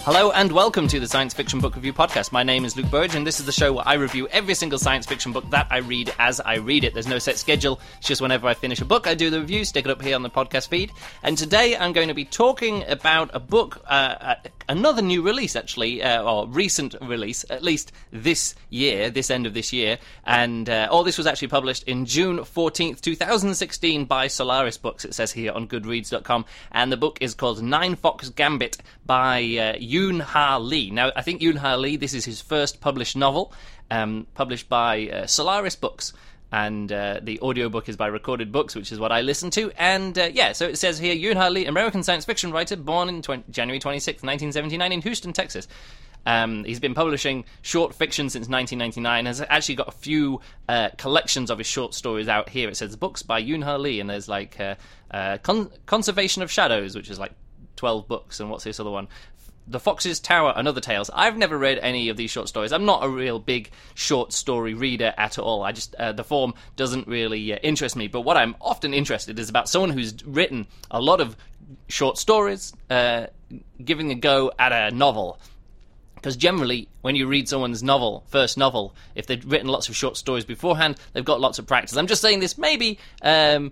Hello and welcome to the Science Fiction Book Review Podcast. My name is Luke Burge and this is the show where I review every single science fiction book that I read as I read it. There's no set schedule, it's just whenever I finish a book I do the review, stick it up here on the podcast feed. And today I'm going to be talking about a book, another new release actually, or recent release, at least this year, this end of this year. And all this was actually published in June 14th, 2016 by Solaris Books, it says here on Goodreads.com. And the book is called Nine Fox Gambit by Yoon-Ha Lee. Now, I think Yoon-Ha Lee, this is his first published novel, published by Solaris Books. And the audiobook is by Recorded Books, which is what I listen to. And so it says here, Yoon-Ha Lee, American science fiction writer, born in January 26, 1979 in Houston, Texas. He's been publishing short fiction since 1999, has actually got a few collections of his short stories out here. It says books by Yoon-Ha Lee, and there's like Conservation of Shadows, which is like 12 books, and what's this other one? The Fox's Tower and Other Tales. I've never read any of these short stories. I'm not a real big short story reader at all. I just the form doesn't really interest me. But what I'm often interested is about someone who's written a lot of short stories, giving a go at a novel. Because generally, when you read someone's first novel, if they've written lots of short stories beforehand, they've got lots of practice. I'm just saying this maybe as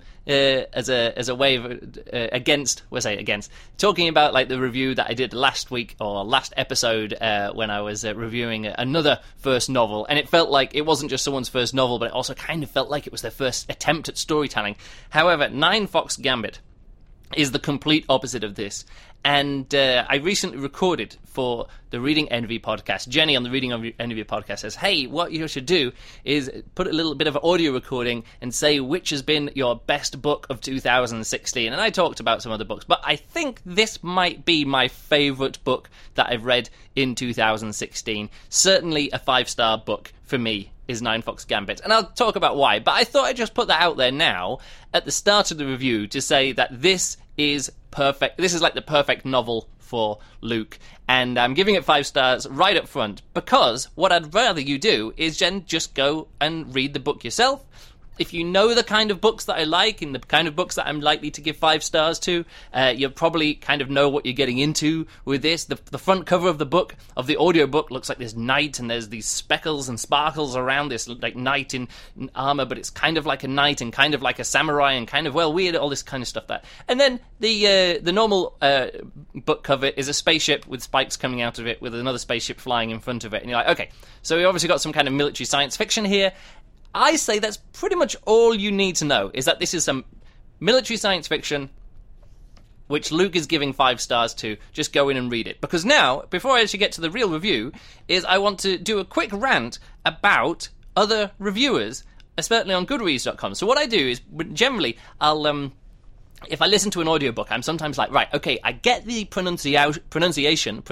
a way of against talking about like the review that I did last week or last episode when I was reviewing another first novel, and it felt like it wasn't just someone's first novel, but it also kind of felt like it was their first attempt at storytelling. However, Nine Fox Gambit is the complete opposite of this. And I recently recorded for the Reading Envy podcast. Jenny on the Reading Envy podcast says, hey, what you should do is put a little bit of audio recording and say which has been your best book of 2016. And I talked about some other books, but I think this might be my favourite book that I've read in 2016. Certainly a 5-star book for me is Nine Fox Gambit. And I'll talk about why. But I thought I'd just put that out there now at the start of the review to say that this is perfect. This is like the perfect novel for Luke, and I'm giving it 5 stars right up front because what I'd rather you do is just go and read the book yourself. If you know the kind of books that I like and the kind of books that I'm likely to give 5 stars to, you'll probably kind of know what you're getting into with this. The front cover of the book, of the audiobook, looks like this knight, and there's these speckles and sparkles around this like knight in armor, but it's kind of like a knight and kind of like a samurai and kind of, well, weird, all this kind of stuff there. And then the normal book cover is a spaceship with spikes coming out of it with another spaceship flying in front of it. And you're like, okay, so we obviously got some kind of military science fiction here. I say that's pretty much all you need to know, is that this is some military science fiction which Luke is giving 5 stars to. Just go in and read it. Because now, before I actually get to the real review, is I want to do a quick rant about other reviewers, especially on Goodreads.com. So what I do is, generally, I'll if I listen to an audiobook, I'm sometimes like, right, okay, I get the pronunciation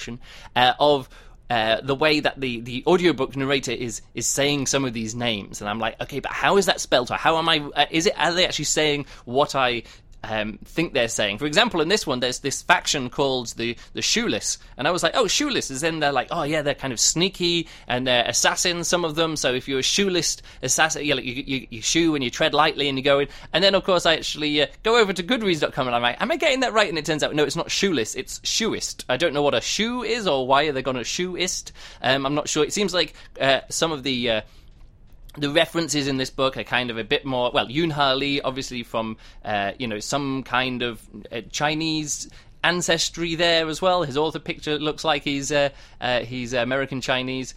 of the way that the audiobook narrator is saying some of these names, and I'm like, okay, but how is that spelled? Or how am I? Are they actually saying what I think they're saying? For example, in this one, there's this faction called the Shoeless, and I was like, oh, Shoeless, is then they're like, oh yeah, they're kind of sneaky and they're assassins, some of them. So if you're a shoeless assassin, you shoe and you tread lightly and you go in. And then of course I actually go over to Goodreads.com and I'm like, am I getting that right? And it turns out no, it's not shoeless, it's shoeist. I don't know what a shoe is or why are they going to shoeist. I'm not sure. It seems like some of the references in this book are kind of a bit more, well, Yoon-Ha Lee, obviously from, some kind of Chinese ancestry there as well. His author picture looks like he's American Chinese,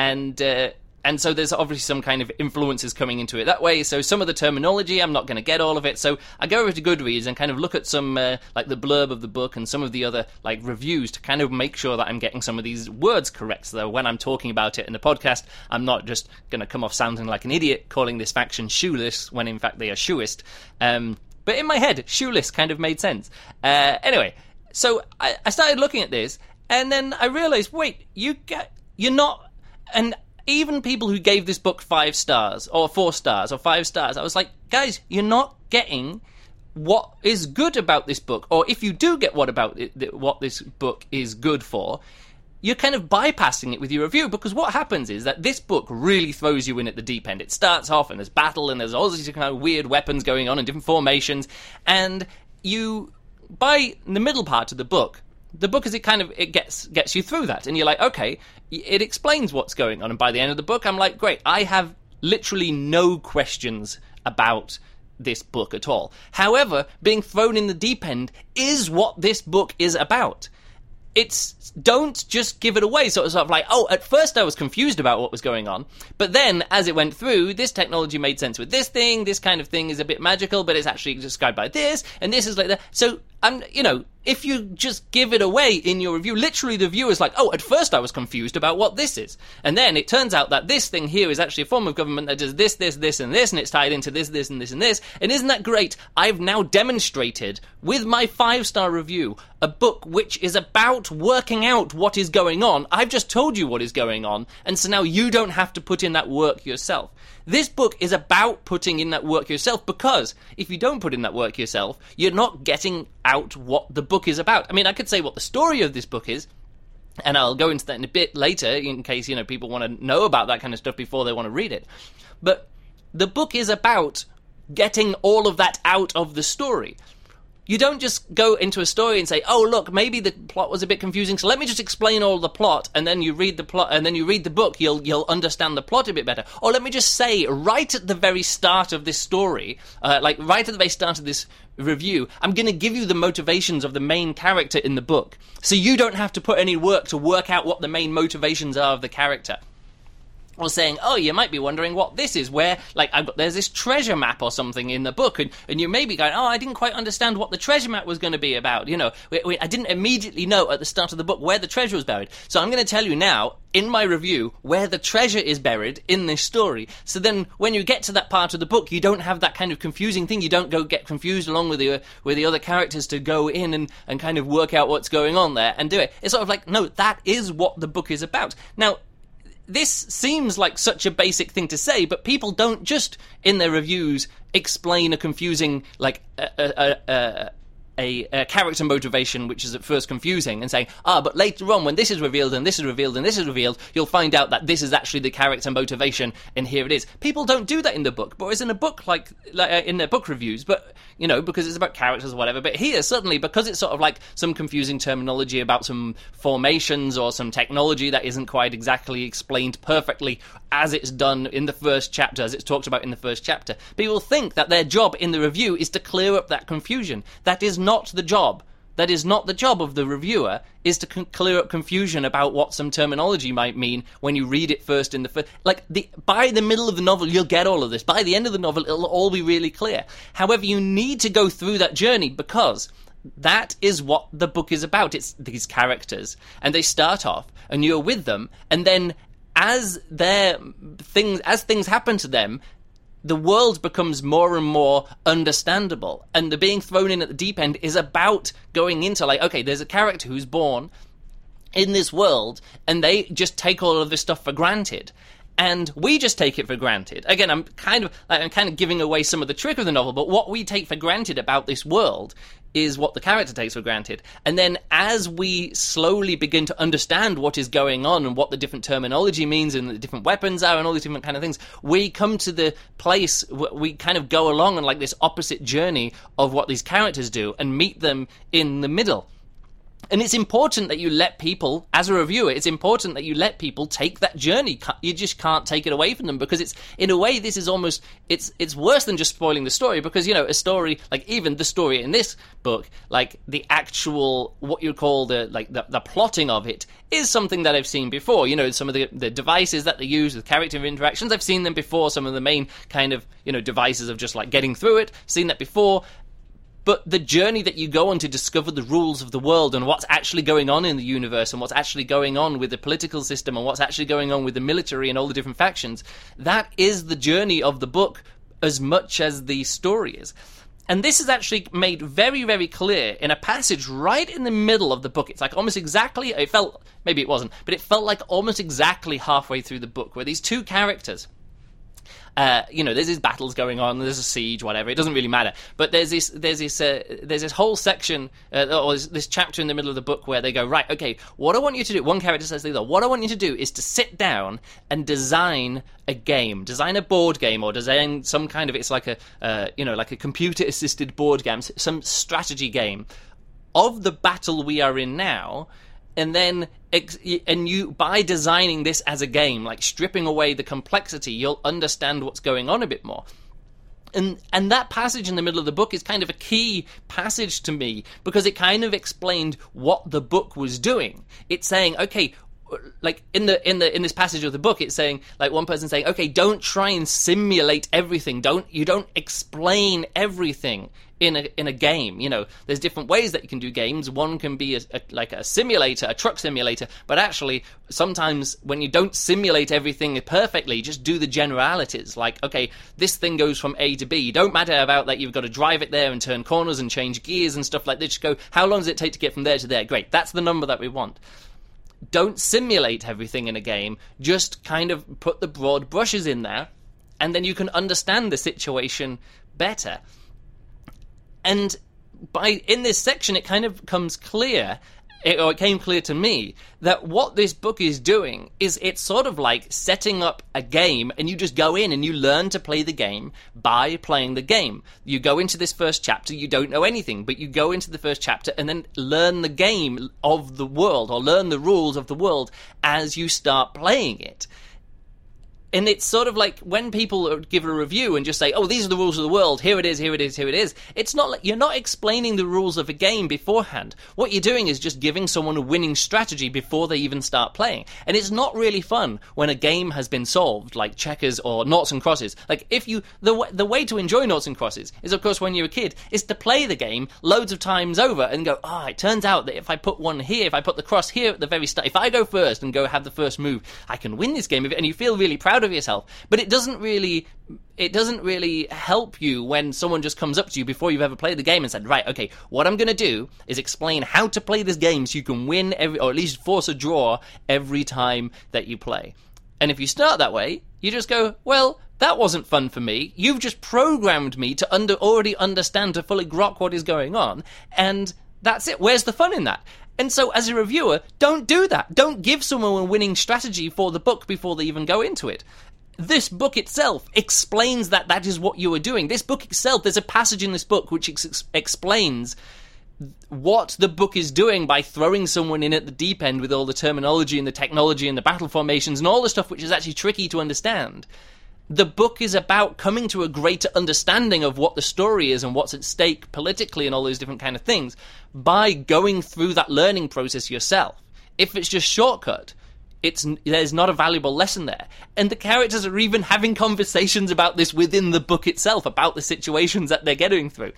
and so there's obviously some kind of influences coming into it that way. So some of the terminology, I'm not going to get all of it. So I go over to Goodreads and kind of look at some, like the blurb of the book and some of the other like reviews to kind of make sure that I'm getting some of these words correct. So that when I'm talking about it in the podcast, I'm not just going to come off sounding like an idiot calling this faction shoeless when in fact they are shoeist. But in my head, shoeless kind of made sense. Anyway, so I started looking at this and then I realized, wait, you're not... And even people who gave this book 5 stars, or 4 stars, or 5 stars, I was like, guys, you're not getting what is good about this book. Or if you do get what this book is good for, you're kind of bypassing it with your review, because what happens is that this book really throws you in at the deep end. It starts off, and there's battle, and there's all these kind of weird weapons going on in different formations, and you, by the middle part of the book, the book is it gets you through that, and you're like, okay, it explains what's going on, and by the end of the book, I'm like, great, I have literally no questions about this book at all. However, being thrown in the deep end is what this book is about. Don't just give it away. So it was sort of like, oh, at first I was confused about what was going on, but then as it went through, this technology made sense with this thing, this kind of thing is a bit magical, but it's actually described by this, and this is like that. So, if you just give it away in your review, literally the viewer's like, oh, at first I was confused about what this is. And then it turns out that this thing here is actually a form of government that does this, this, this, and this, and it's tied into this, this, and this, and this. And isn't that great? I've now demonstrated with my 5-star review a book which is about working out what is going on. I've just told you what is going on, and so now you don't have to put in that work yourself. This book is about putting in that work yourself, because if you don't put in that work yourself, you're not getting out what the book is about. I mean, I could say what the story of this book is, and I'll go into that in a bit later in case, people want to know about that kind of stuff before they want to read it. But the book is about getting all of that out of the story. You don't just go into a story and say, oh, look, maybe the plot was a bit confusing, so let me just explain all the plot, and then you read the plot, and then you read the book, you'll understand the plot a bit better. Or let me just say, right at the very start of this story, right at the very start of this review, I'm going to give you the motivations of the main character in the book, so you don't have to put any work to work out what the main motivations are of the character. Or saying, oh, you might be wondering what this is, where, there's this treasure map or something in the book, and you may be going, oh, I didn't quite understand what the treasure map was going to be about, I didn't immediately know at the start of the book where the treasure was buried, so I'm going to tell you now, in my review, where the treasure is buried in this story, so then when you get to that part of the book, you don't have that kind of confusing thing, you don't go get confused along with the other characters to go in and kind of work out what's going on there and do it. It's sort of like, no, that is what the book is about. Now, this seems like such a basic thing to say, but people don't just, in their reviews, explain a confusing, a character motivation which is at first confusing and saying, but later on when this is revealed and this is revealed and this is revealed, you'll find out that this is actually the character motivation and here it is. People don't do that in the book, but it's in a book like in their book reviews, but because it's about characters or whatever. But here, certainly, because it's sort of like some confusing terminology about some formations or some technology that isn't quite exactly explained perfectly as it's done in the first chapter, as it's talked about in the first chapter, people think that their job in the review is to clear up that confusion. That is not the job. That is not the job of the reviewer, is to clear up confusion about what some terminology might mean when you read it first in the first... by the middle of the novel, you'll get all of this. By the end of the novel, it'll all be really clear. However, you need to go through that journey because that is what the book is about. It's these characters, and they start off, and you're with them, and then as things happen to them, the world becomes more and more understandable, and the being thrown in at the deep end is about going into okay, there's a character who's born in this world, and they just take all of this stuff for granted. And we just take it for granted. Again, I'm kind of giving away some of the trick of the novel, but what we take for granted about this world is what the character takes for granted. And then as we slowly begin to understand what is going on and what the different terminology means and the different weapons are and all these different kind of things, we come to the place we kind of go along on this opposite journey of what these characters do and meet them in the middle. And it's important that you let people, as a reviewer, it's important that you let people take that journey. You just can't take it away from them, because it's, in a way, this is almost, it's worse than just spoiling the story, because, a story, even the story in this book, the actual, what you call the plotting of it, is something that I've seen before. Some of the devices that they use with character interactions, I've seen them before. Some of the main kind of, devices of just getting through it, seen that before. But the journey that you go on to discover the rules of the world and what's actually going on in the universe and what's actually going on with the political system and what's actually going on with the military and all the different factions, that is the journey of the book as much as the story is. And this is actually made very, very clear in a passage right in the middle of the book. It's almost exactly, it felt, maybe it wasn't, but it felt like almost exactly halfway through the book, where these two characters, there's these battles going on, there's a siege, whatever, it doesn't really matter. But there's this whole section, or this chapter in the middle of the book where they go, right, okay, what I want you to do, one character says to the other, what I want you to do is to sit down and design a game, design a board game, or design some kind of, it's like a computer-assisted board game, some strategy game of the battle we are in now, and then you, by designing this as a game, like stripping away the complexity, you'll understand what's going on a bit more. And that passage in the middle of the book is kind of a key passage to me, because it kind of explained what the book was doing. It's saying, okay, like in this passage of the book, it's saying, like, one person saying, okay, don't try and simulate everything. You don't explain everything in a game. You know, there's different ways that you can do games. One can be like a simulator, a truck simulator, but actually sometimes when you don't simulate everything perfectly, just do the generalities. Like, okay, this thing goes from A to B. Don't matter about that you've got to drive it there and turn corners and change gears and stuff like that. Just go, how long does it take to get from there to there? Great, that's the number that we want. Don't simulate everything in a game, just kind of put the broad brushes in there, and then you can understand the situation better. And in this section, it kind of comes clear, or it came clear to me, that what this book is doing is it's sort of like setting up a game, and you just go in and you learn to play the game by playing the game. You go into this first chapter, you don't know anything, but you go into the first chapter and then learn the game of the world, or learn the rules of the world as you start playing it. And it's sort of like when people give a review and just say, oh, these are the rules of the world, here it is, here it is, here it is. It's not like you're not explaining the rules of a game beforehand. What you're doing is just giving someone a winning strategy before they even start playing. And it's not really fun when a game has been solved, like checkers or noughts and crosses. Like, the way to enjoy noughts and crosses is, of course, when you're a kid, is to play the game loads of times over and go, it turns out that if I put one here, if I put the cross here at the very start, if I go first and go have the first move, I can win this game. And you feel really proud of yourself. But it doesn't really help you when someone just comes up to you before you've ever played the game and said, right, okay, what I'm going to do is explain how to play this game so you can win or at least force a draw every time that you play. And if you start that way, you just go, well, that wasn't fun for me. You've just programmed me to already understand, to fully grok what is going on, and that's it. Where's the fun in that? And so, as a reviewer, don't do that. Don't give someone a winning strategy for the book before they even go into it. This book itself explains that is what you are doing. This book itself, there's a passage in this book which explains what the book is doing by throwing someone in at the deep end with all the terminology and the technology and the battle formations and all the stuff which is actually tricky to understand. The book is about coming to a greater understanding of what the story is and what's at stake politically and all those different kind of things by going through that learning process yourself. If it's just shortcut, there's not a valuable lesson there. And the characters are even having conversations about this within the book itself, about the situations that they're getting through.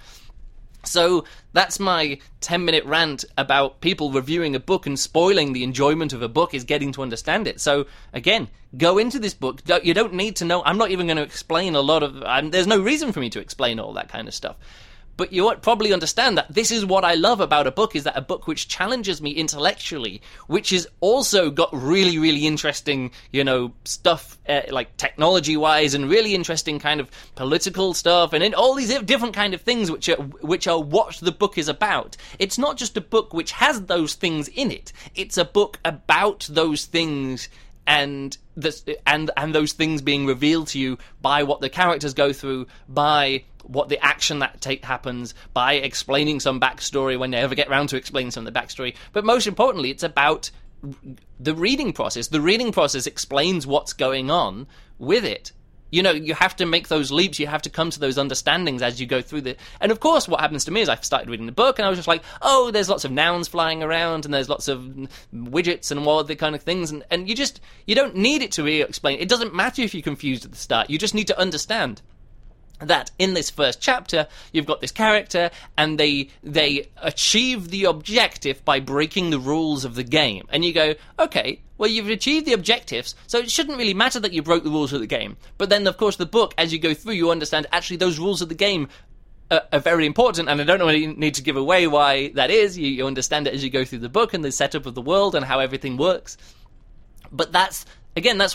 So that's my 10-minute rant about people reviewing a book and spoiling the enjoyment of a book is getting to understand it. So, again, go into this book. You don't need to know. I'm not even going to explain a lot of... there's no reason for me to explain all that kind of stuff. But you probably understand that this is what I love about a book, is that a book which challenges me intellectually, which has also got really, really interesting, stuff, like technology-wise, and really interesting kind of political stuff, and in all these different kind of things which are what the book is about. It's not just a book which has those things in it. It's a book about those things and those things being revealed to you by what the characters go through, by what the action that happens, by explaining some backstory when they ever get around to explaining some of the backstory. But most importantly, it's about the reading process. The reading process explains what's going on with it. You have to make those leaps, you have to come to those understandings as you go through the... And of course, what happens to me is I started reading the book, and I was just like, oh, there's lots of nouns flying around, and there's lots of widgets and all the kind of things, and you don't need it to really explain. It doesn't matter if you're confused at the start, you just need to understand that in this first chapter, you've got this character, and they achieve the objective by breaking the rules of the game. And you go, okay, well, you've achieved the objectives, so it shouldn't really matter that you broke the rules of the game. But then, of course, the book, as you go through, you understand actually those rules of the game are very important, and I don't really need to give away why that is. You understand it as you go through the book and the setup of the world and how everything works. But that's what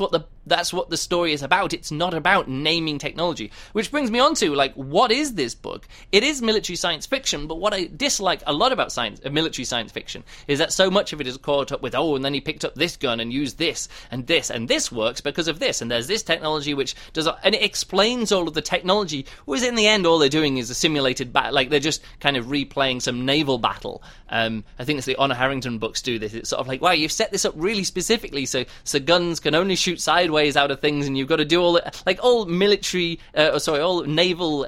That's what the story is about. It's not about naming technology. Which brings me on to, like, what is this book? It is military science fiction, but what I dislike a lot about military science fiction is that so much of it is caught up with, and then he picked up this gun and used this, and this works because of this, and there's this technology which does, and it explains all of the technology, whereas in the end all they're doing is a simulated battle, like they're just kind of replaying some naval battle. I think it's the Honor Harrington books do this. It's sort of like, wow, you've set this up really specifically so guns can only shoot sideways out of things, and you've got to do all the, like, all military, all naval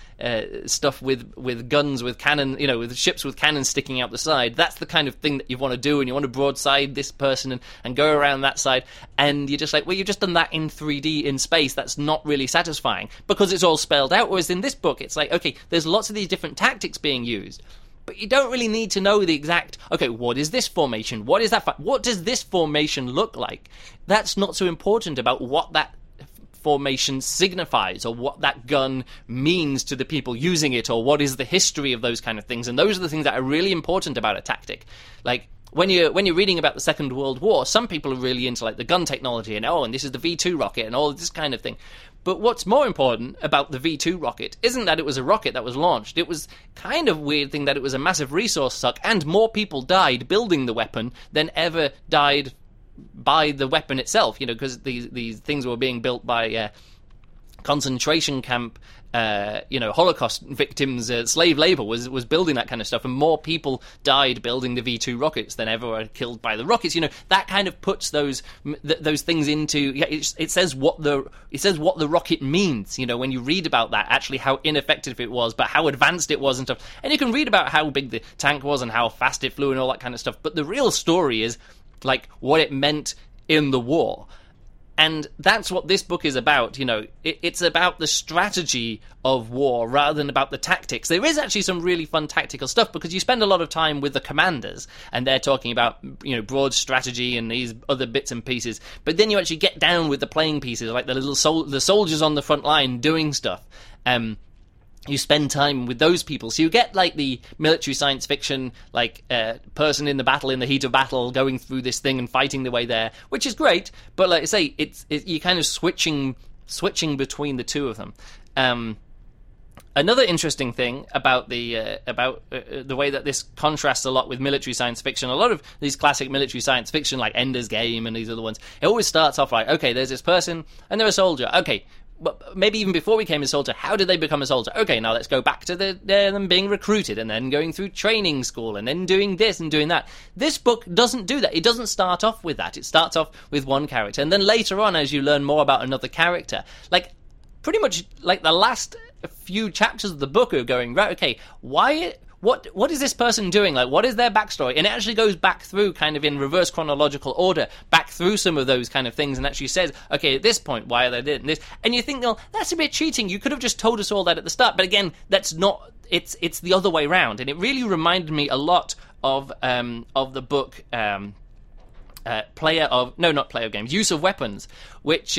stuff with guns, with cannon, with ships with cannons sticking out the side. That's the kind of thing that you want to do, and you want to broadside this person and go around that side, and you're just like, well, you've just done that in 3D in space. That's not really satisfying because it's all spelled out, whereas in this book it's like, okay, there's lots of these different tactics being used, but you don't really need to know the exact, okay, what is this formation? What is that? What does this formation look like? That's not so important about what that formation signifies or what that gun means to the people using it, or what is the history of those kind of things. And those are the things that are really important about a tactic. Like, when you're reading about the Second World War, some people are really into, like, the gun technology and this is the V2 rocket and all this kind of thing. But what's more important about the V2 rocket isn't that it was a rocket that was launched. It was kind of weird thing that it was a massive resource suck, and more people died building the weapon than ever died by the weapon itself, because these things were being built by concentration camp, Holocaust victims, slave labor was building that kind of stuff, and more people died building the V2 rockets than ever were killed by the rockets. That kind of puts those things into. It says what the rocket means. When you read about that, actually how ineffective it was, but how advanced it was and stuff. And you can read about how big the tank was and how fast it flew and all that kind of stuff. But the real story is, like, what it meant in the war. And that's what this book is about. It's about the strategy of war rather than about the tactics. There is actually some really fun tactical stuff because you spend a lot of time with the commanders and they're talking about, broad strategy and these other bits and pieces. But then you actually get down with the playing pieces, like the the soldiers on the front line doing stuff. You spend time with those people, so you get, like, the military science fiction, like, person in the battle, in the heat of battle, going through this thing and fighting the way there, which is great. But, like I say, you're kind of switching between the two of them. Another interesting thing about the way that this contrasts a lot with military science fiction, a lot of these classic military science fiction, like Ender's Game and these other ones, it always starts off like, okay, there's this person and they're a soldier. Okay. But maybe even before we became a soldier, how did they become a soldier? Okay, now let's go back to them being recruited and then going through training school and then doing this and doing that. This book doesn't do that. It doesn't start off with that. It starts off with one character. And then later on, as you learn more about another character, like, pretty much, like, the last few chapters of the book are going, right, okay, what is this person doing? Like, what is their backstory? And it actually goes back through, kind of in reverse chronological order, back through some of those kind of things, and actually says, okay, at this point, why are they doing this? And you think, well, that's a bit cheating. You could have just told us all that at the start. But again, that's not. It's the other way around, and it really reminded me a lot of the book Use of Weapons, which.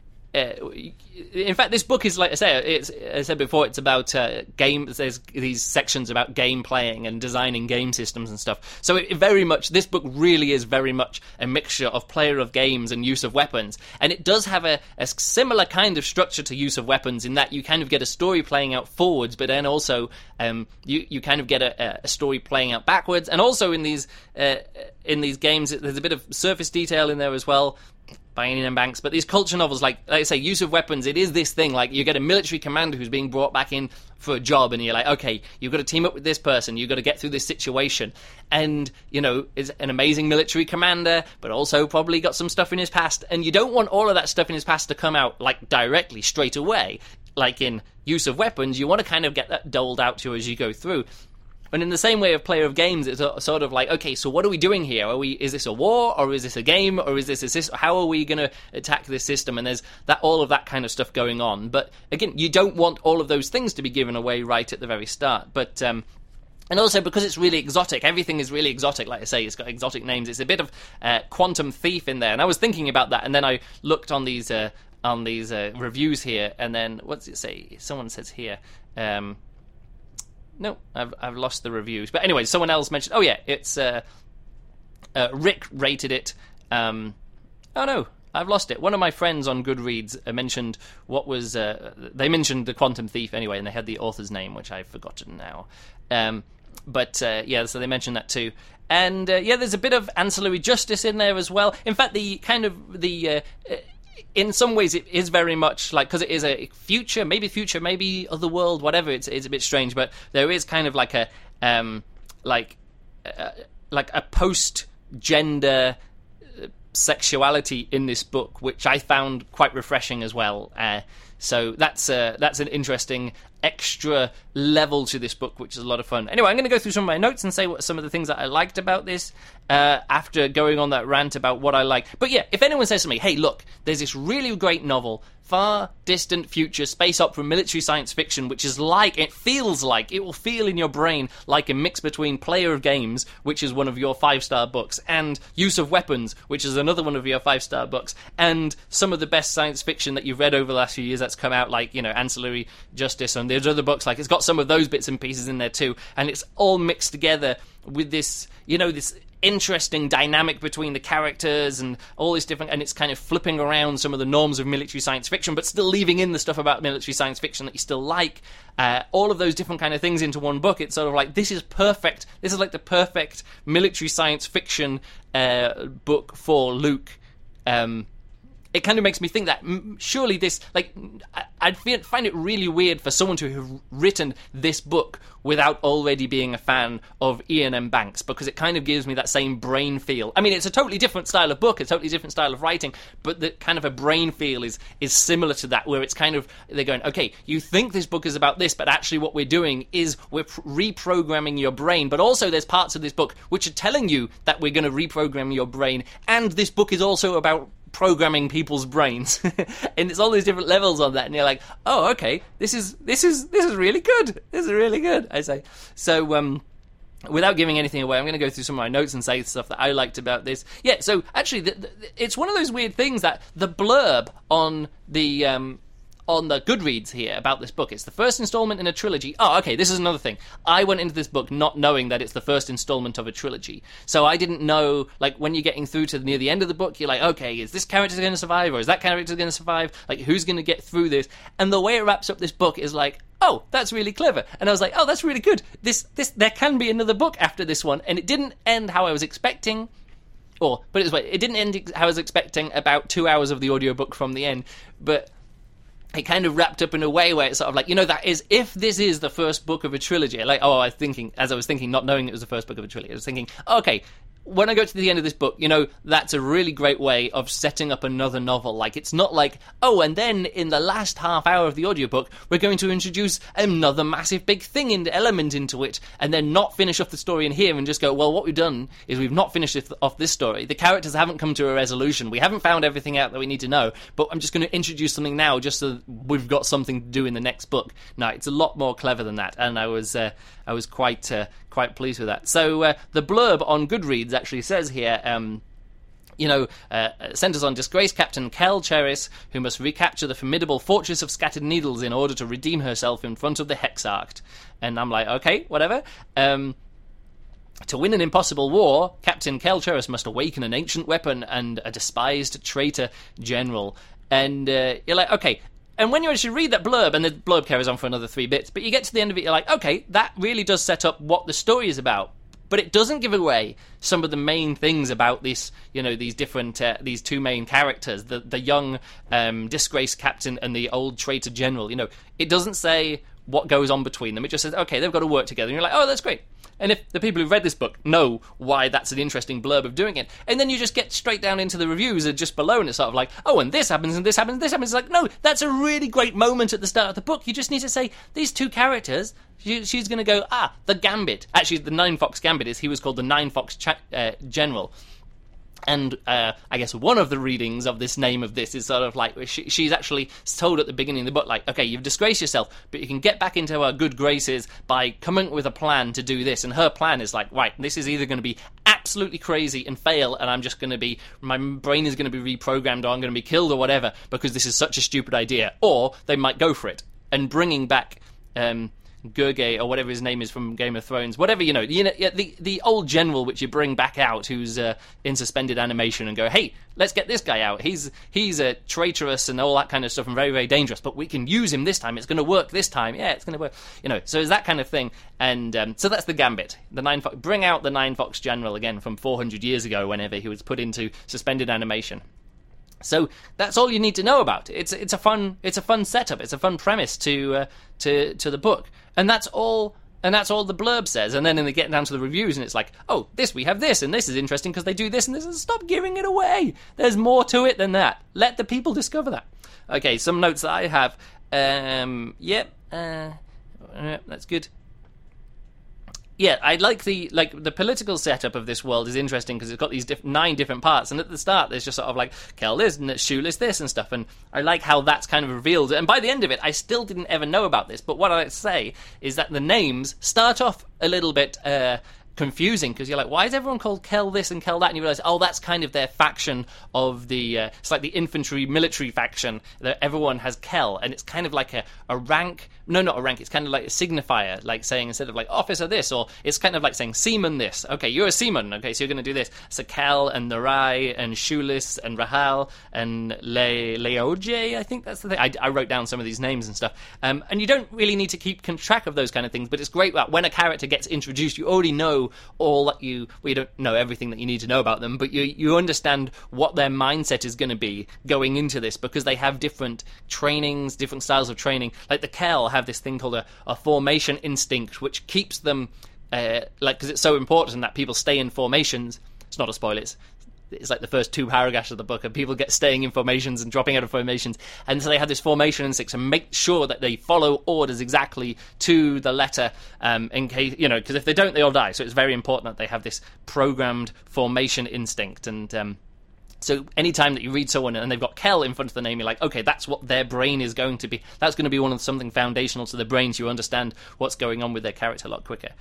In fact, this book is, like I say, as I said before, it's about games. There's these sections about game playing and designing game systems and stuff. So this book really is very much a mixture of Player of Games and Use of Weapons. And it does have a similar kind of structure to Use of Weapons in that you kind of get a story playing out forwards, but then also you kind of get a story playing out backwards. And also in these games, there's a bit of surface detail in there as well, by Ian Banks. But these culture novels, like I say, Use of Weapons, it is this thing, like, you get a military commander who's being brought back in for a job, and you're like, okay, you've got to team up with this person, you've got to get through this situation, and, is an amazing military commander, but also probably got some stuff in his past, and you don't want all of that stuff in his past to come out, like, directly, straight away. Like in Use of Weapons, you want to kind of get that doled out to you as you go through. And in the same way of Player of Games, it's sort of like, okay, so what are we doing here? Is this a war, or is this a game, or is this a system? How are we going to attack this system? And there's all of that kind of stuff going on. But again, you don't want all of those things to be given away right at the very start. But and also because it's really exotic, everything is really exotic. Like I say, it's got exotic names. It's a bit of Quantum Thief in there. And I was thinking about that, and then I looked on these reviews here, and then what's it say? Someone says here. No, I've lost the reviews. But anyway, someone else mentioned. Oh yeah, it's Rick rated it. Oh no, I've lost it. One of my friends on Goodreads mentioned they mentioned The Quantum Thief anyway, and they had the author's name, which I've forgotten now. So they mentioned that too. And there's a bit of ancillary justice in there as well. In fact, in some ways it is very much like, because it is a future, maybe other world, whatever. It's a bit strange, but there is kind of like a post-gender sexuality in this book, which I found quite refreshing as well. So that's an interesting extra level to this book, which is a lot of fun. Anyway, I'm going to go through some of my notes and say what some of the things that I liked about this after going on that rant about what I like. But yeah, if anyone says to me, hey, look, there's this really great novel, far distant future space opera military science fiction, which is it will feel in your brain like a mix between Player of Games, which is one of your 5-star books, and Use of Weapons, which is another one of your 5-star books, and some of the best science fiction that you've read over the last few years that's come out, like, Ancillary Justice, and there's other books, like, it's got some of those bits and pieces in there too, and it's all mixed together with this, this interesting dynamic between the characters and all this different, and it's kind of flipping around some of the norms of military science fiction, but still leaving in the stuff about military science fiction that you still like. All of those different kind of things into one book. It's sort of like, this is perfect. This is like the perfect military science fiction book for Luke. It kind of makes me think that surely this, like, I'd find it really weird for someone to have written this book without already being a fan of Iain M. Banks, because it kind of gives me that same brain feel. I mean, it's a totally different style of book, a totally different style of writing, but the kind of a brain feel is similar to that, where it's kind of, they're going, okay, you think this book is about this, but actually what we're doing is we're reprogramming your brain, but also there's parts of this book which are telling you that we're going to reprogram your brain, and this book is also about programming people's brains. And it's all these different levels on that, and you're like, oh, okay, this is really good. This is really good, I say. So without giving anything away, I'm going to go through some of my notes and say stuff that I liked about this. Yeah, so actually it's one of those weird things that the blurb on the Goodreads here about this book, it's the first installment in a trilogy. Oh, okay, this is another thing. I went into this book not knowing that it's the first installment of a trilogy. So I didn't know, like, when you're getting through to near the end of the book, you're like, okay, is this character going to survive, or is that character going to survive? Like, who's going to get through this? And the way it wraps up this book is like, oh, that's really clever. And I was like, oh, that's really good. There can be another book after this one. And it didn't end how I was expecting. It didn't end how I was expecting about 2 hours of the audiobook from the end. But it kind of wrapped up in a way where it's sort of like, that is, if this is the first book of a trilogy, like, as I was thinking, not knowing it was the first book of a trilogy, I was thinking, okay, when I go to the end of this book, that's a really great way of setting up another novel. Like, it's not like, oh, and then in the last half hour of the audiobook, we're going to introduce another massive big element into it, and then not finish off the story in here and just go, well, what we've done is we've not finished off this story. The characters haven't come to a resolution. We haven't found everything out that we need to know, but I'm just going to introduce something now just so that we've got something to do in the next book. No, it's a lot more clever than that, and I was quite pleased with that. So the blurb on Goodreads actually says here, centers on disgraced Captain Kel Cheris, who must recapture the formidable Fortress of Scattered Needles in order to redeem herself in front of the Hexarch. And I'm like, okay, whatever. To win an impossible war, Captain Kel Cheris must awaken an ancient weapon and a despised traitor general. And you're like, okay. And when you actually read that blurb, and the blurb carries on for another 3 bits, but you get to the end of it, you're like, okay, that really does set up what the story is about. But it doesn't give away some of the main things about this, these different, these two main characters, the young disgraced captain and the old traitor general. It doesn't say what goes on between them. It just says, okay, they've got to work together. And you're like, oh, that's great. And if the people who've read this book know why that's an interesting blurb of doing it, and then you just get straight down into the reviews just below, and it's sort of like, oh, and this happens, and this happens, and this happens. It's like, no, that's a really great moment at the start of the book. You just need to say, these two characters, she's going to go, the Gambit. Actually, the Nine Fox Gambit he was called the Nine Fox General. And I guess one of the readings of this name of this is sort of like, she's actually told at the beginning of the book, like, okay, you've disgraced yourself, but you can get back into our good graces by coming up with a plan to do this. And her plan is like, right, this is either going to be absolutely crazy and fail, and I'm just going to be, my brain is going to be reprogrammed, or I'm going to be killed or whatever, because this is such a stupid idea. Or they might go for it. And bringing back Gurgay, or whatever his name is from Game of Thrones, whatever, the old general which you bring back out who's in suspended animation and go, hey, let's get this guy out. He's traitorous and all that kind of stuff and very, very dangerous, but we can use him this time. It's going to work this time. Yeah, it's going to work. So it's that kind of thing. And so that's the gambit. Bring out the Nine Fox general again from 400 years ago, whenever he was put into suspended animation. So that's all you need to know about it. It's a fun setup. It's a fun premise to the book, and that's all. And that's all the blurb says. And then they get down to the reviews, and it's like, oh, we have this, and this is interesting because they do this and this. And stop giving it away. There's more to it than that. Let the people discover that. Okay, some notes that I have. That's good. Yeah, I like the political setup of this world is interesting because it's got these 9 different parts, and at the start there's just sort of like Kell this and Shoeless this and stuff, and I like how that's kind of revealed. And by the end of it, I still didn't ever know about this, but what I say is that the names start off a little bit confusing because you're like, why is everyone called Kell this and Kell that? And you realise, oh, that's kind of their faction of the it's like the infantry military faction that everyone has Kell, and it's kind of like a rank. No, not a rank. It's kind of like a signifier, like saying instead of like officer this, or it's kind of like saying seaman this. Okay, you're a seaman. Okay, so you're going to do this. So Kell and Narai and Shoeless and Rahal and Leoje, I think that's the thing. I wrote down some of these names and stuff. And you don't really need to keep track of those kind of things, but it's great that when a character gets introduced, you already know all that you don't know everything that you need to know about them, but you understand what their mindset is going to be going into this, because they have different trainings, different styles of training. Like the Kell have this thing called a formation instinct, which keeps them because it's so important that people stay in formations. It's not a spoiler, it's like the first 2 paragraphs of the book, and people get staying in formations and dropping out of formations, and so they have this formation instinct to make sure that they follow orders exactly to the letter, in case, because if they don't, they all die. So it's very important that they have this programmed formation instinct. And so anytime that you read someone and they've got Kell in front of the name, you're like, okay, that's what their brain is going to be. That's going to be something foundational to the brain, so you understand what's going on with their character a lot quicker.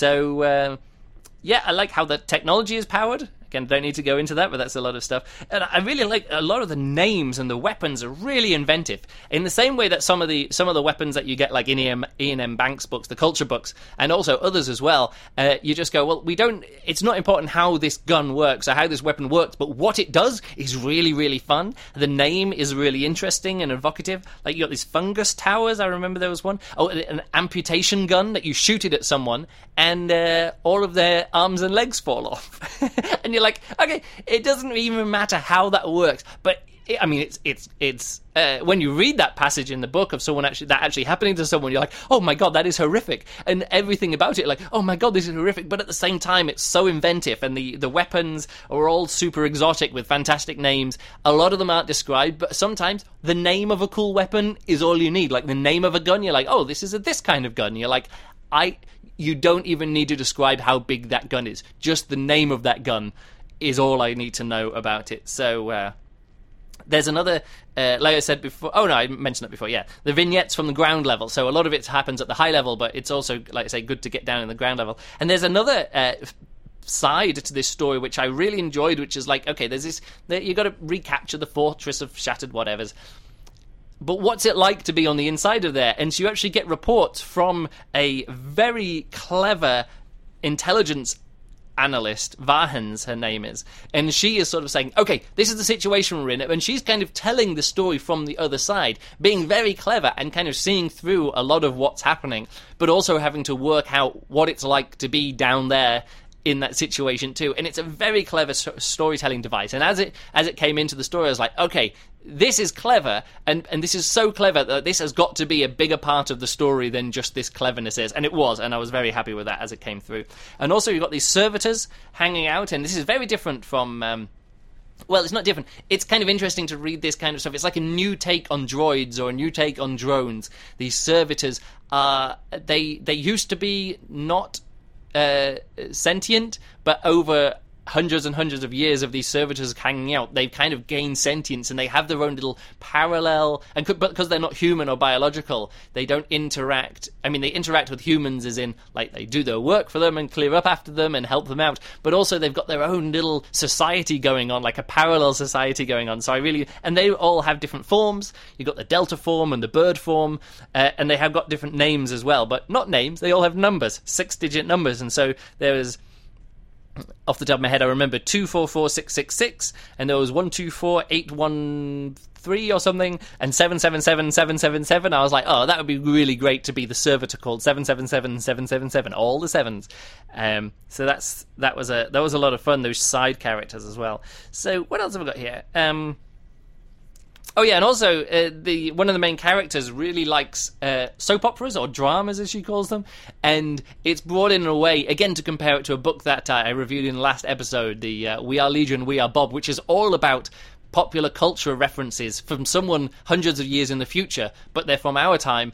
So I like how the technology is powered. Again, don't need to go into that, but that's a lot of stuff. And I really like a lot of the names and the weapons are really inventive. In the same way that some of the weapons that you get, like in Ian M. Banks' books, the culture books, and also others as well, you just go, well, it's not important how this gun works or how this weapon works, but what it does is really, really fun. The name is really interesting and evocative. Like, you got these fungus towers, I remember there was one. Oh, an amputation gun that you shoot it at someone, and all of their arms and legs fall off. And you're like, okay, it doesn't even matter how that works, but it's when you read that passage in the book of someone actually happening to someone, you're like, oh my god, that is horrific, and everything about it, like, oh my god, this is horrific, but at the same time, it's so inventive, and the weapons are all super exotic with fantastic names. A lot of them aren't described, but sometimes the name of a cool weapon is all you need. Like the name of a gun, you're like, oh, this is this kind of gun. You're like, you don't even need to describe how big that gun is. Just the name of that gun is all I need to know about it. So there's another, like I said before, I mentioned it before, yeah, the vignettes from the ground level. So a lot of it happens at the high level, but it's also, like I say, good to get down in the ground level. And there's another side to this story which I really enjoyed, which is like, okay, there's this, you got to recapture the fortress of shattered whatevers. But what's it like to be on the inside of there? And so you actually get reports from a very clever intelligence analyst, Vahans, her name is, and she is sort of saying, okay, this is the situation we're in, and she's kind of telling the story from the other side, being very clever and kind of seeing through a lot of what's happening, but also having to work out what it's like to be down there in that situation too. And it's a very clever storytelling device, and as it came into the story, I was like, okay, this is clever, and this is so clever that this has got to be a bigger part of the story than just this cleverness is, and it was, and I was very happy with that as it came through. And also you've got these servitors hanging out, and this is very different from well, it's not different. It's kind of interesting to read this kind of stuff. It's like a new take on droids or a new take on drones. These servitors are they used to be not sentient, but over hundreds and hundreds of years of these servitors hanging out, they've kind of gained sentience, and they have their own little parallel, but because they're not human or biological, they don't interact. I mean, they interact with humans as in, like, they do their work for them and clear up after them and help them out, but also they've got their own little society going on, like a parallel society going on. So and they all have different forms. You've got the Delta form and the bird form, and they have got different names as well, but not names, they all have numbers, 6-digit numbers. And so there is, off the top of my head, I remember 244666, and there was 124813 or something, and 777777. I was like, oh, that would be really great to be the servitor called 777777, all the sevens. So that was a lot of fun. Those side characters as well. So what else have we got here? Oh yeah, and also one of the main characters really likes soap operas, or dramas as she calls them, and it's brought in a way, again, to compare it to a book that I reviewed in the last episode, the We Are Legion, We Are Bob, which is all about popular culture references from someone hundreds of years in the future, but they're from our time.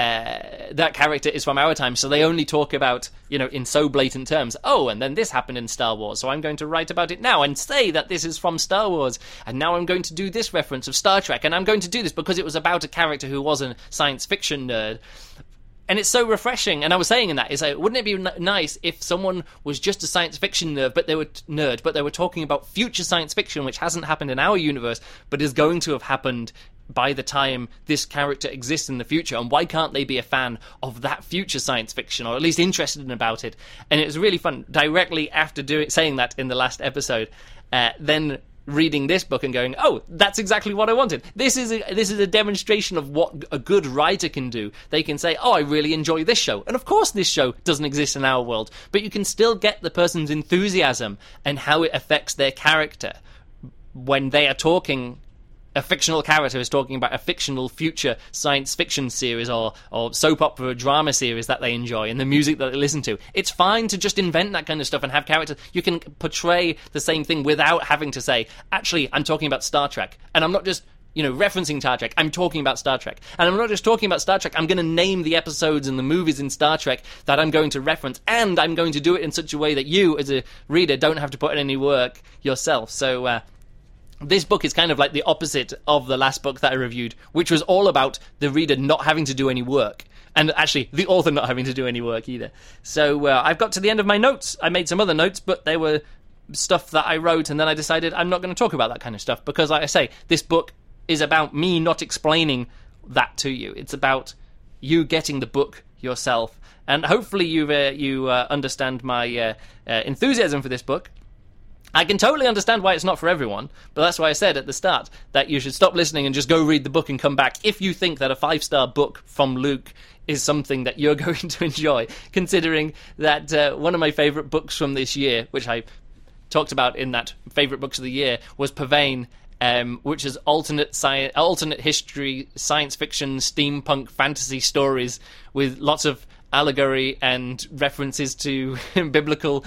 That character is from our time, so they only talk about, in so blatant terms, oh, and then this happened in Star Wars, so I'm going to write about it now and say that this is from Star Wars, and now I'm going to do this reference of Star Trek, and I'm going to do this because it was about a character who was a science fiction nerd. And it's so refreshing, and I was saying in that, is like, wouldn't it be nice if someone was just a science fiction nerd, but they were talking about future science fiction, which hasn't happened in our universe, but is going to have happened by the time this character exists in the future, and why can't they be a fan of that future science fiction, or at least interested in about it? And it was really fun, directly after saying that in the last episode, then reading this book and going, oh, that's exactly what I wanted. This is a demonstration of what a good writer can do. They can say, oh, I really enjoy this show, and of course this show doesn't exist in our world, but you can still get the person's enthusiasm and how it affects their character when they are talking. A fictional character is talking about a fictional future science fiction series or soap opera drama series that they enjoy, and the music that they listen to. It's fine to just invent that kind of stuff and have characters. You can portray the same thing without having to say, actually, I'm talking about Star Trek, and I'm not just referencing Star Trek. I'm talking about Star Trek. And I'm not just talking about Star Trek, I'm going to name the episodes and the movies in Star Trek that I'm going to reference, and I'm going to do it in such a way that you, as a reader, don't have to put in any work yourself. So, this book is kind of like the opposite of the last book that I reviewed, which was all about the reader not having to do any work. And actually, the author not having to do any work either. So I've got to the end of my notes. I made some other notes, but they were stuff that I wrote, and then I decided I'm not going to talk about that kind of stuff, because, like I say, this book is about me not explaining that to you. It's about you getting the book yourself. And hopefully you understand my enthusiasm for this book. I can totally understand why it's not for everyone, but that's why I said at the start that you should stop listening and just go read the book and come back if you think that a 5-star book from Luke is something that you're going to enjoy, considering that one of my favourite books from this year, which I talked about in that favourite books of the year, was Purveyne, which is alternate history, science fiction, steampunk, fantasy stories with lots of allegory and references to biblical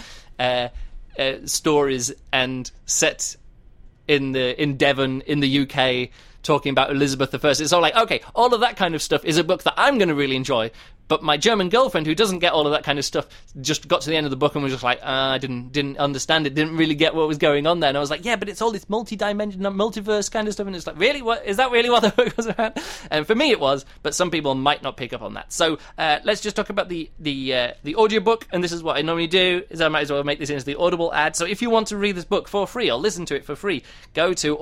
stories, and set in Devon in the UK, talking about Elizabeth I. It's all like, okay, all of that kind of stuff is a book that I'm going to really enjoy. But my German girlfriend, who doesn't get all of that kind of stuff, just got to the end of the book and was just like, I didn't understand it, didn't really get what was going on there. And I was like, yeah, but it's all this multi-dimensional, multiverse kind of stuff. And it's like, really? What is that really what the book was about? And for me it was, but some people might not pick up on that. So let's just talk about the audiobook. And this is what I normally do, is I might as well make this into the Audible ad. So if you want to read this book for free or listen to it for free, go to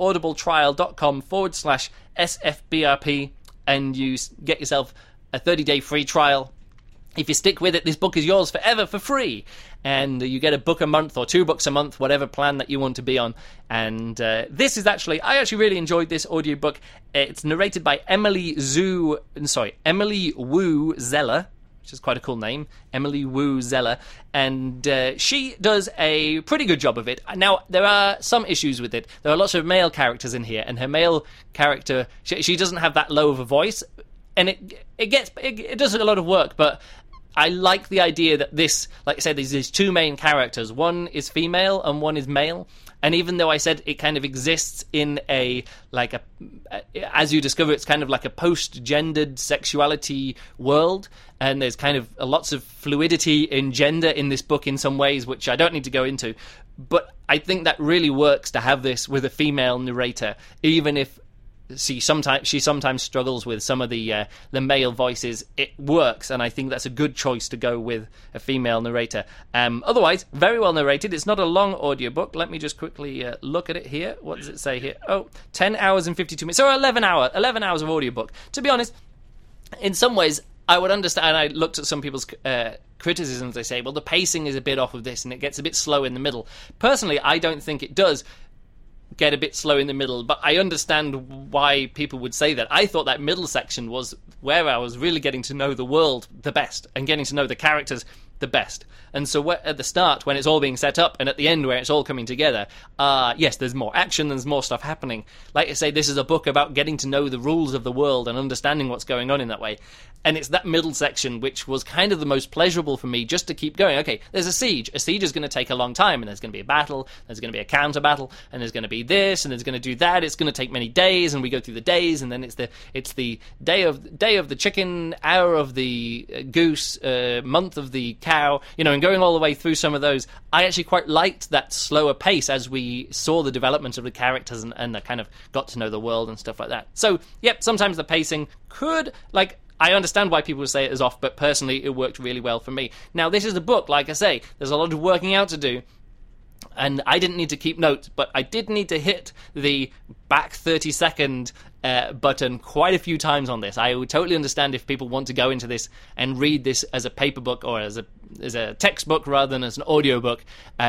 audibletrial.com/SFBRP and you get yourself a 30-day free trial. If you stick with it, this book is yours forever for free. And you get a book a month or 2 books a month, whatever plan that you want to be on. And this is I actually really enjoyed this audiobook. It's narrated by Emily Woo Zeller, which is quite a cool name, Emily Woo Zeller. And she does a pretty good job of it. Now, there are some issues with it. There are lots of male characters in here, and her male character, she doesn't have that low of a voice. And it does a lot of work, but I like the idea that this, like I said, there's these two main characters. One is female and one is male, And even though I said it kind of exists in as you discover, it's kind of like a post-gendered sexuality world, and there's kind of lots of fluidity in gender in this book in some ways, which I don't need to go into. But I think that really works to have this with a female narrator, even if she sometimes struggles with some of the male voices. It works, and I think that's a good choice to go with a female narrator. Otherwise, very well narrated. It's not a long audiobook. Let me just quickly look at it here. What does it say here? 10 hours and 52 minutes. So 11 hours of audiobook. To be honest, in some ways, I would understand. I looked at some people's criticisms. They say, well, the pacing is a bit off of this, and it gets a bit slow in the middle. Personally, I don't think it does get a bit slow in the middle, but I understand why people would say that. I thought that middle section was where I was really getting to know the world the best and getting to know the characters the best. And so at the start, when it's all being set up, and at the end where it's all coming together, yes, there's more action, there's more stuff happening. Like I say, this is a book about getting to know the rules of the world and understanding what's going on in that way. And it's that middle section which was kind of the most pleasurable for me, just to keep going. Okay, there's a siege. A siege is going to take a long time, and there's going to be a battle, there's going to be a counter battle, and there's going to be this, and there's going to do that. It's going to take many days, and we go through the days, and then it's the day of the chicken, hour of the goose, month of the cow, and going all the way through some of those. I actually quite liked that slower pace as we saw the development of the characters and I kind of got to know the world and stuff like that. So, yep, sometimes the pacing could, I understand why people would say it is off, but personally it worked really well for me. Now, this is a book, like I say, there's a lot of working out to do, and I didn't need to keep notes, but I did need to hit the back 30-second button quite a few times on this. I would totally understand if people want to go into this and read this as a paper book or as a textbook rather than as an audiobook.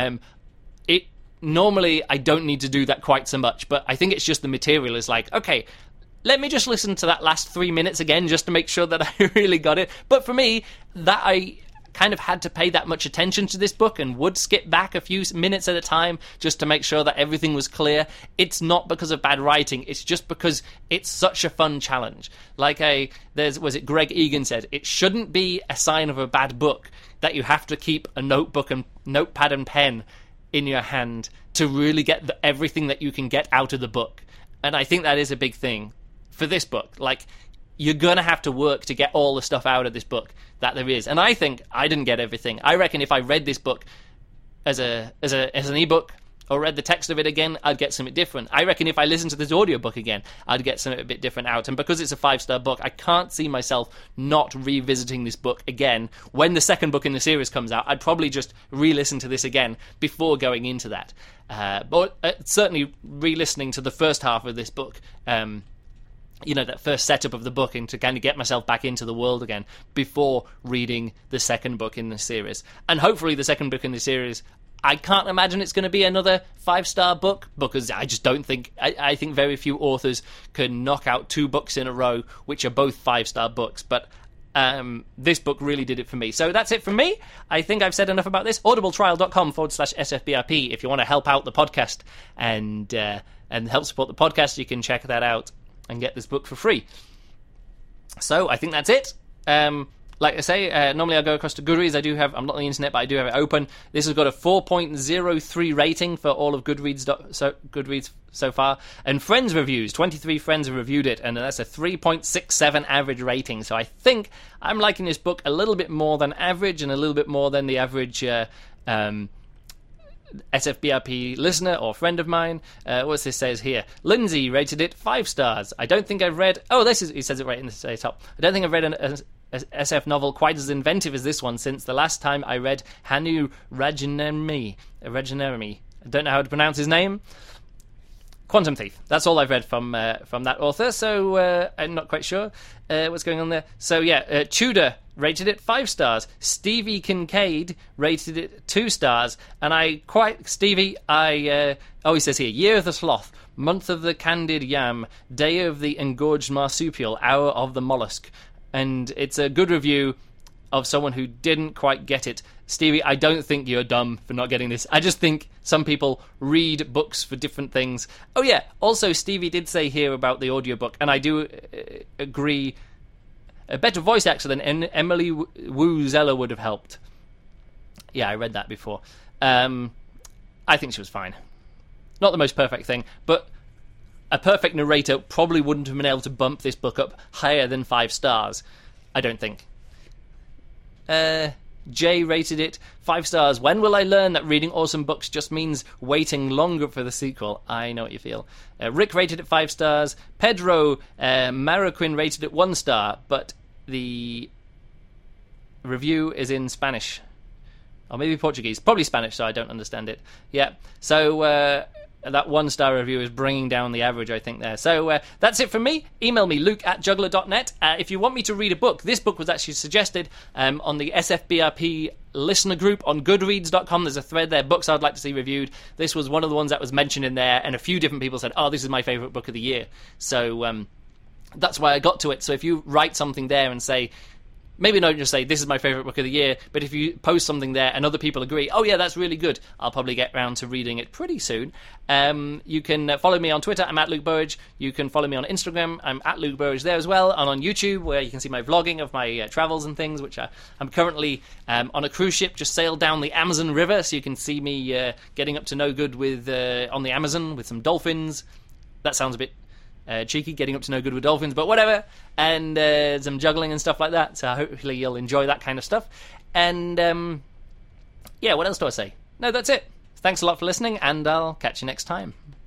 Normally, I don't need to do that quite so much, but I think it's just the material is okay, let me just listen to that last 3 minutes again just to make sure that I really got it. But for me, that I kind of had to pay that much attention to this book and would skip back a few minutes at a time just to make sure that everything was clear. It's not because of bad writing, it's just because it's such a fun challenge. Was it Greg Egan said, it shouldn't be a sign of a bad book that you have to keep a notepad and pen in your hand to really get everything that you can get out of the book. And I think that is a big thing for this book. You're gonna have to work to get all the stuff out of this book that there is. And I think I didn't get everything. I reckon if I read this book as an ebook or read the text of it again, I'd get something different. I reckon if I listened to this audiobook again, I'd get something a bit different out. And because it's a 5-star book, I can't see myself not revisiting this book again. When the second book in the series comes out, I'd probably just re-listen to this again before going into that. But certainly re-listening to the first half of this book, that first setup of the book, and to kind of get myself back into the world again before reading the second book in the series. And hopefully the second book in the series, I can't imagine it's going to be another 5-star book, because I just don't think, I think very few authors can knock out 2 books in a row which are both 5-star books. But this book really did it for me. So that's it from me. I think I've said enough about this. audibletrial.com/SFBRP. If you want to help out the podcast and help support the podcast, you can check that out and get this book for free. So I think that's it. Like I say, normally I go across to Goodreads. I'm not on the internet, but I do have it open. This has got a 4.03 rating for all of Goodreads so far. And Friends reviews, 23 friends have reviewed it, and that's a 3.67 average rating. So I think I'm liking this book a little bit more than average, and a little bit more than the average SFBRP listener or friend of mine. What's this says here? Lindsay rated it 5 stars. I don't think I've read... he says it right in the top. I don't think I've read an SF novel quite as inventive as this one since the last time I read Hannu Rajaniemi. I don't know how to pronounce his name. Quantum Thief. That's all I've read from that author, so I'm not quite sure what's going on there. So yeah, Tudor rated it 5 stars. Stevie Kincaid rated it 2 stars. And he says here, Year of the Sloth, Month of the Candied Yam, Day of the Engorged Marsupial, Hour of the Mollusk. And it's a good review of someone who didn't quite get it. Stevie, I don't think you're dumb for not getting this. I just think some people read books for different things. Oh yeah, also Stevie did say here about the audiobook, and I do agree, a better voice actor than Emily Wu Zeller would have helped. Yeah, I read that before. I think she was fine. not the most perfect thing, but a perfect narrator probably wouldn't have been able to bump this book up higher than 5 stars. I don't think. Jay rated it 5 stars. When will I learn that reading awesome books just means waiting longer for the sequel? I know what you feel. Rick rated it 5 stars. Pedro Maraquin rated it 1 star, but the review is in Spanish. Or maybe Portuguese. Probably Spanish, so I don't understand it. Yeah, so that 1-star review is bringing down the average, I think, there. So that's it from me. Email me, luke@juggler.net. If you want me to read a book, this book was actually suggested on the SFBRP listener group on goodreads.com. There's a thread there, books I'd like to see reviewed. This was one of the ones that was mentioned in there, and a few different people said, oh, this is my favourite book of the year. So that's why I got to it. So if you write something there and say, maybe not just say, this is my favourite book of the year, but if you post something there and other people agree, oh yeah, that's really good, I'll probably get round to reading it pretty soon. You can follow me on Twitter, I'm at Luke Burridge. You can follow me on Instagram, I'm at Luke Burridge there as well, and on YouTube, where you can see my vlogging of my travels and things, which I'm currently on a cruise ship, just sailed down the Amazon River, so you can see me getting up to no good with on the Amazon with some dolphins. That sounds a bit cheeky, getting up to no good with dolphins, but whatever, and some juggling and stuff like that, so hopefully you'll enjoy that kind of stuff. And yeah, what else do I say? No, that's it. Thanks a lot for listening, and I'll catch you next time.